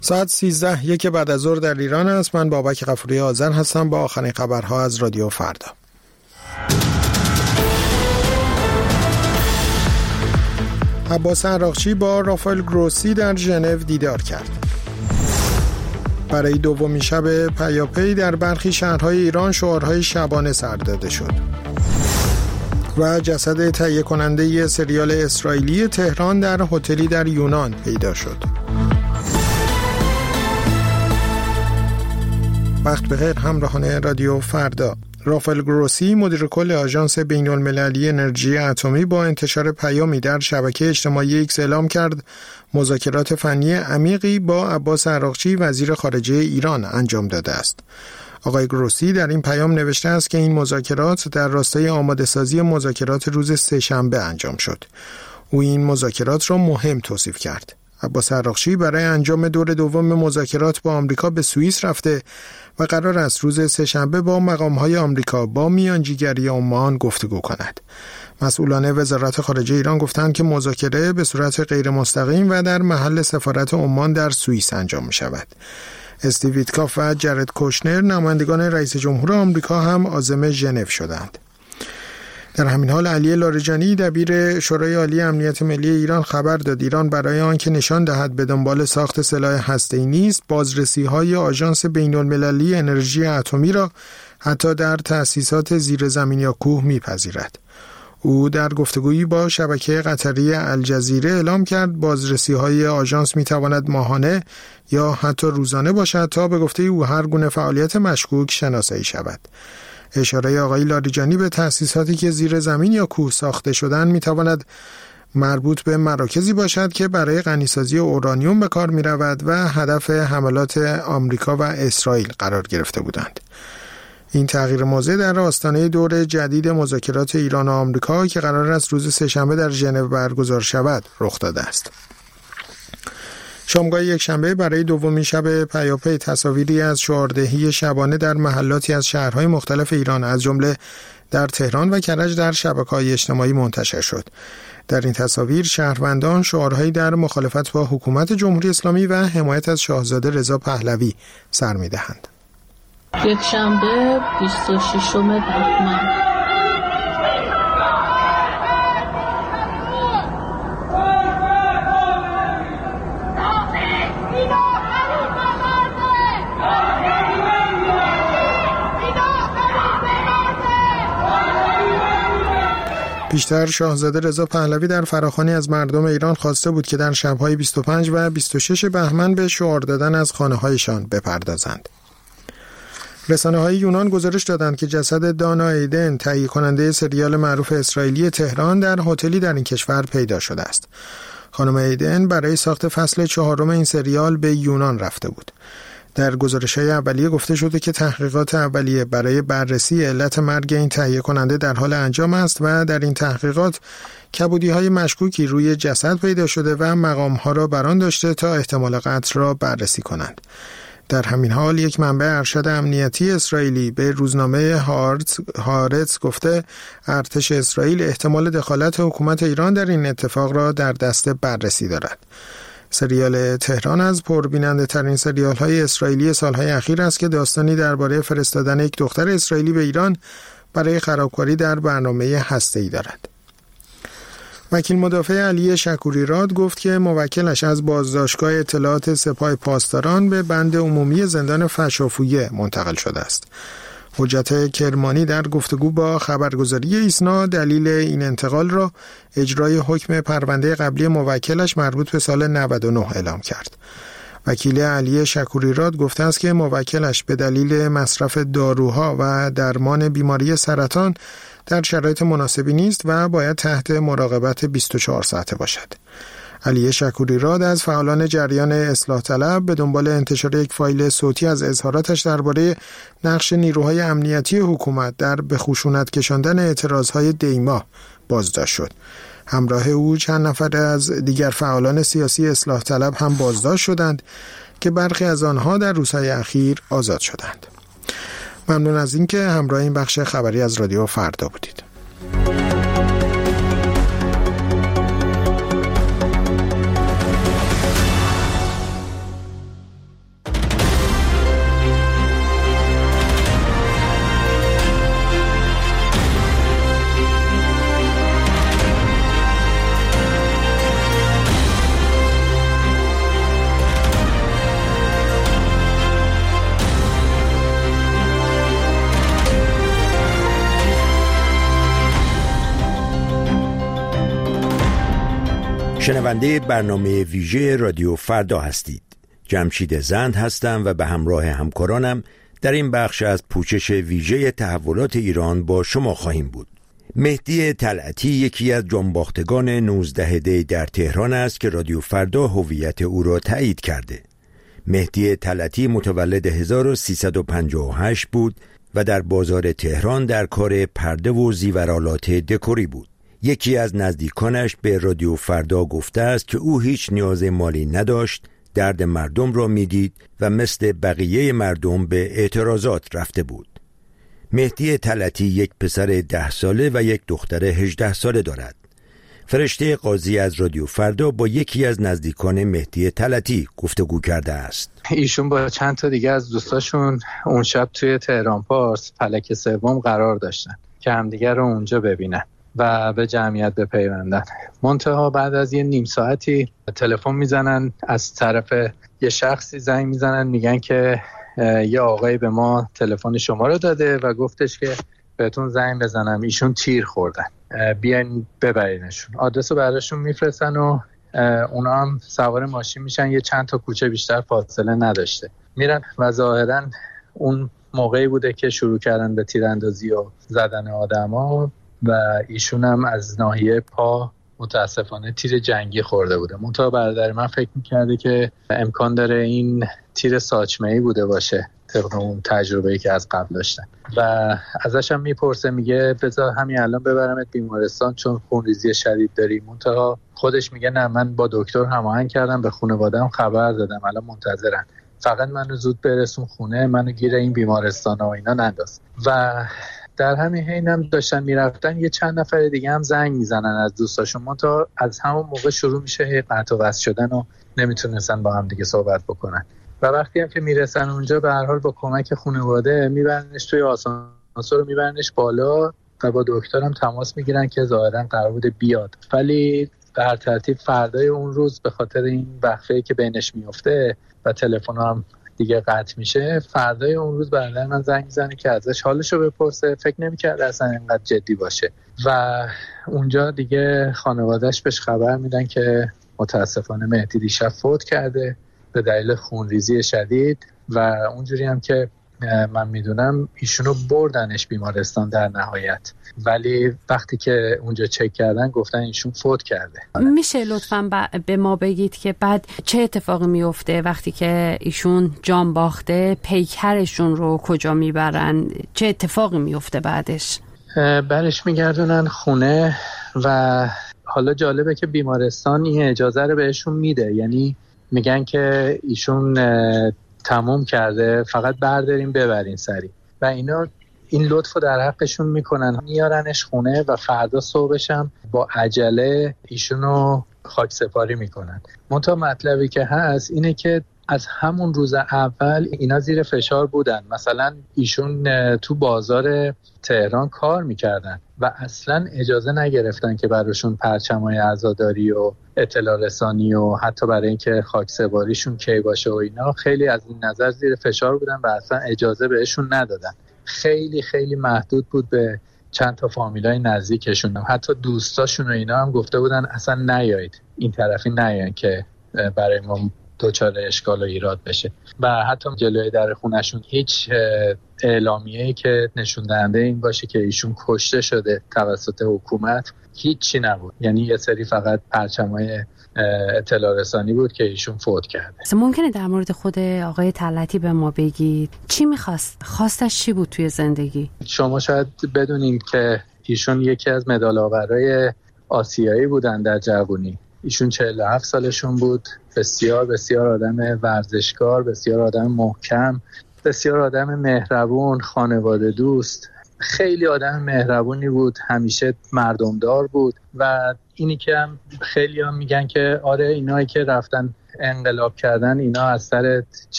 ساعت 13:01 بعد از ظهر در ایران است. من بابک غفوری آذر هستم با آخرین خبرها از رادیو فردا. عباس عراقچی با رافائل گروسی در ژنو دیدار کرد. برای دومین شب پیاپی در برخی شهرهای ایران شعارهای شبانه سر داده شد. و جسد تهیه کننده سریال اسرائیلی تهران در هتلی در یونان پیدا شد. وقت بخیر همراهان رادیو فردا. رافائل گروسی مدیر کل آژانس بین‌المللی انرژی اتمی با انتشار پیامی در شبکه اجتماعی ایکس اعلام کرد مذاکرات فنی عمیقی با عباس عراقچی وزیر خارجه ایران انجام داده است. آقای گروسی در این پیام نوشته است که این مذاکرات در راستای آماده‌سازی مذاکرات روز سه‌شنبه انجام شد. او این مذاکرات را مهم توصیف کرد. عباس عراقچی برای انجام دور دوم مذاکرات با آمریکا به سوئیس رفته و قرار است روز سه‌شنبه با مقام‌های آمریکا با میانجیگری عمان گفتگو کند. مسئولان وزارت خارجه ایران گفتند که مذاکره به صورت غیر مستقیم و در محل سفارت عمان در سوئیس انجام می‌شود. استیو ویتکاف و جرد کوشنر نمایندگان رئیس جمهور آمریکا هم عازم ژنو شدند. در همین حال علی لاریجانی دبیر شورای عالی امنیت ملی ایران خبر داد ایران برای آنکه نشان دهد به دنبال ساخت سلاح هسته‌ای نیست، بازرسی‌های آژانس بین‌المللی انرژی اتمی را حتی در تأسیسات زیرزمین یا کوه می‌پذیرد. او در گفتگویی با شبکه قطری الجزیره اعلام کرد بازرسی‌های آژانس می‌تواند ماهانه یا حتی روزانه باشد تا به گفته او هر گونه فعالیت مشکوک شناسایی شود. اشاره آقای لاریجانی به تأسیساتی که زیر زمین یا کوه ساخته شدن می‌تواند مربوط به مراکزی باشد که برای غنیسازی اورانیوم به کار می‌رود و هدف حملات آمریکا و اسرائیل قرار گرفته بودند. این تغییر موضع در آستانه دور جدید مذاکرات ایران و آمریکا که قرار است روز سه‌شنبه در ژنو برگزار شود رخ داده است. شامگاه یکشنبه برای دومین شب پیاپی تصاویری از شعاردهی شبانه در محلاتی از شهرهای مختلف ایران از جمله در تهران و کرج در شبکه‌های اجتماعی منتشر شد. در این تصاویر شهروندان شعارهایی در مخالفت با حکومت جمهوری اسلامی و حمایت از شاهزاده رضا پهلوی سر می‌دهند. یکشنبه 26 بهمن پیشتر شاهزاده رضا پهلوی در فراخوانی از مردم ایران خواسته بود که در شب‌های 25 و 26 بهمن به شعار دادن از خانه‌هایشان بپردازند. رسانه‌های یونان گزارش دادند که جسد دانا ایدن تهیه کننده سریال معروف اسرائیلی تهران در هتلی در این کشور پیدا شده است. خانم ایدن برای ساخت فصل 4 این سریال به یونان رفته بود. در گزارش‌های اولیه گفته شده که تحقیقات اولیه برای بررسی علت مرگ این تهیه کننده در حال انجام است و در این تحقیقات کبودی‌های مشکوکی روی جسد پیدا شده و مقام‌ها را برآن داشته تا احتمال قتل را بررسی کنند. در همین حال یک منبع ارشد امنیتی اسرائیلی به روزنامه هارتز گفته ارتش اسرائیل احتمال دخالت حکومت ایران در این اتفاق را در دست بررسی دارد. سریال تهران از پربیننده ترین سریال های اسرائیلی سالهای اخیر است که داستانی درباره فرستادن یک دختر اسرائیلی به ایران برای خرابکاری در برنامه هسته‌ای دارد. وکیل مدافع علی شکوریراد گفت که موکلش از بازداشتگاه اطلاعات سپاه پاسداران به بند عمومی زندان فشافویه منتقل شده است. حجت کرمانی در گفتگو با خبرگزاری ایسنا دلیل این انتقال را اجرای حکم پرونده قبلی موکلش مربوط به سال 99 اعلام کرد. وکیل علی شکوریراد گفته است که موکلش به دلیل مصرف داروها و درمان بیماری سرطان در شرایط مناسبی نیست و باید تحت مراقبت 24 ساعته باشد. علی شکوریراد از فعالان جریان اصلاح طلب به دنبال انتشار یک فایل صوتی از اظهاراتش درباره نقش نیروهای امنیتی حکومت در به خشونت کشاندن اعتراضهای دیما بازداشت شد. همراه او چند نفر از دیگر فعالان سیاسی اصلاح طلب هم بازداشت شدند که برخی از آنها در روزهای اخیر آزاد شدند. ممنون از اینکه همراه این بخش خبری از رادیو فردا بودید. شنونده برنامه ویژه رادیو فردا هستید. جمشید زند هستم و به همراه همکارانم در این بخش از پوشش ویژه تحولات ایران با شما خواهیم بود. مهدی طلعتی یکی از جانباختگان 19 دی در تهران است که رادیو فردا هویت او را تایید کرده. مهدی طلعتی متولد 1358 بود و در بازار تهران در کار پرده و زیورآلات دکوری بود. یکی از نزدیکانش به رادیو فردا گفته است که او هیچ نیاز مالی نداشت، درد مردم را میدید و مثل بقیه مردم به اعتراضات رفته بود. مهدی طلعتی یک پسر 10 ساله و یک دختر 18 ساله دارد. فرشته قاضی از رادیو فردا با یکی از نزدیکان مهدی طلعتی گفتگو کرده است. ایشون با چند تا دیگه از دوستاشون اون شب توی تهران پارس فلک سوم قرار داشتن که همدیگه رو اونجا ببینن و به جمعیت بپیوندن. منتها بعد از یه نیم ساعتی تلفن میزنن، از طرف یه شخصی زنگ میزنن، میگن که یه آقایی به ما تلفن شما رو داده و گفتش که بهتون زنگ بزنم، ایشون تیر خوردن، بیاین ببرینشون. آدرس رو براشون میفرستن و اونا هم سوار ماشین میشن، یه چند تا کوچه بیشتر فاصله نداشته میرن و ظاهرا اون موقعی بوده که شروع کردن به تیراندازی و زدن آدما و ایشون هم از ناحیه پا متاسفانه تیر جنگی خورده بوده. منتها برادر من فکر میکرده که امکان داره این تیر ساچمه‌ای بوده باشه طبق اون تجربه‌ای که از قبل داشتن و ازش هم میپرسه، میگه بذار همین الان ببرمت بیمارستان چون خونریزی شدید داری. منتها خودش میگه نه، من با دکتر هماهنگ کردم، به خانواده‌ام خبر دادم، الان منتظرن، فقط منو زود برسون خونه، منو گیر این بیمارستان و اینا ننداز. و در همین حین هم داشتن میرفتن یه چند نفر دیگه هم زنگ میزنن از دوستاشون، منتها از همون موقع شروع میشه قطع و وصل شدن و نمیتونستن با هم دیگه صحبت بکنن. و وقتی هم که میرسن اونجا به هر حال با کمک خانواده میبرنش توی آسانسور، میبرنش بالا و با دکترم تماس میگیرن که ظاهرا قرار بوده بیاد، ولی به هر ترتیب فردای اون روز به خاطر این وقفه‌ای که بینش میفته و تلفن هم دیگه قطع میشه، فردای اون روز برادر من زنگ میزنه که ازش حالشو بپرسه. فکر نمی‌کرد اصلا اینقدر جدی باشه و اونجا دیگه خانواده‌اش بهش خبر میدن که متاسفانه مهدی دیشب فوت کرده به دلیل خونریزی شدید و اونجوری هم که من میدونم ایشونو بردنش بیمارستان در نهایت، ولی وقتی که اونجا چک کردن گفتن ایشون فوت کرده. میشه لطفاً به ما بگید که بعد چه اتفاقی میفته وقتی که ایشون جان باخته؟ پیکرشون رو کجا میبرن؟ چه اتفاقی میفته بعدش؟ برش میگردونن خونه و حالا جالبه که بیمارستان این اجازه رو بهشون میده، یعنی میگن که ایشون تموم کرده، فقط برداریم ببرین سری و اینا این لطفو در حقشون میکنن، میارنش خونه و فردا صبحش هم با عجله ایشونو خاک سپاری میکنن. منتها مطلبی که هست اینه که از همون روز اول اینا زیر فشار بودن. مثلا ایشون تو بازار تهران کار میکردن و اصلا اجازه نگرفتن که براشون پرچمای عزاداری و اطلاع رسانی و حتی برای اینکه خاک سپاریشون کی باشه و اینا، خیلی از این نظر زیر فشار بودن و اصلا اجازه بهشون ندادن. خیلی خیلی محدود بود به چند تا فامیلای نزدیکشون، حتی دوستاشون و اینا هم گفته بودن اصلا نیایید این طرفی، نیاین که برای ما دچار اشکال و ایراد بشه. و حتی جلوی در خونشون هیچ اعلامیه‌ای که نشون دهنده این باشه که ایشون کشته شده توسط حکومت هیچی نبود، یعنی یه سری فقط پرچمای اطلاع رسانی بود که ایشون فوت کرده. ممکنه در مورد خود آقای طلعتی به ما بگید چی می‌خواست؟ خواستش چی بود توی زندگی؟ شما شاید بدونید که ایشون یکی از مدال آورای آسیایی بودن در جوانی. ایشون 47 سالشون بود، بسیار بسیار آدم ورزشکار، بسیار آدم محکم، بسیار آدم مهربون، خانواده دوست، خیلی آدم مهربونی بود، همیشه مردمدار بود. و اینی که هم خیلی هم میگن که آره اینایی که رفتن انقلاب کردن اینا از سر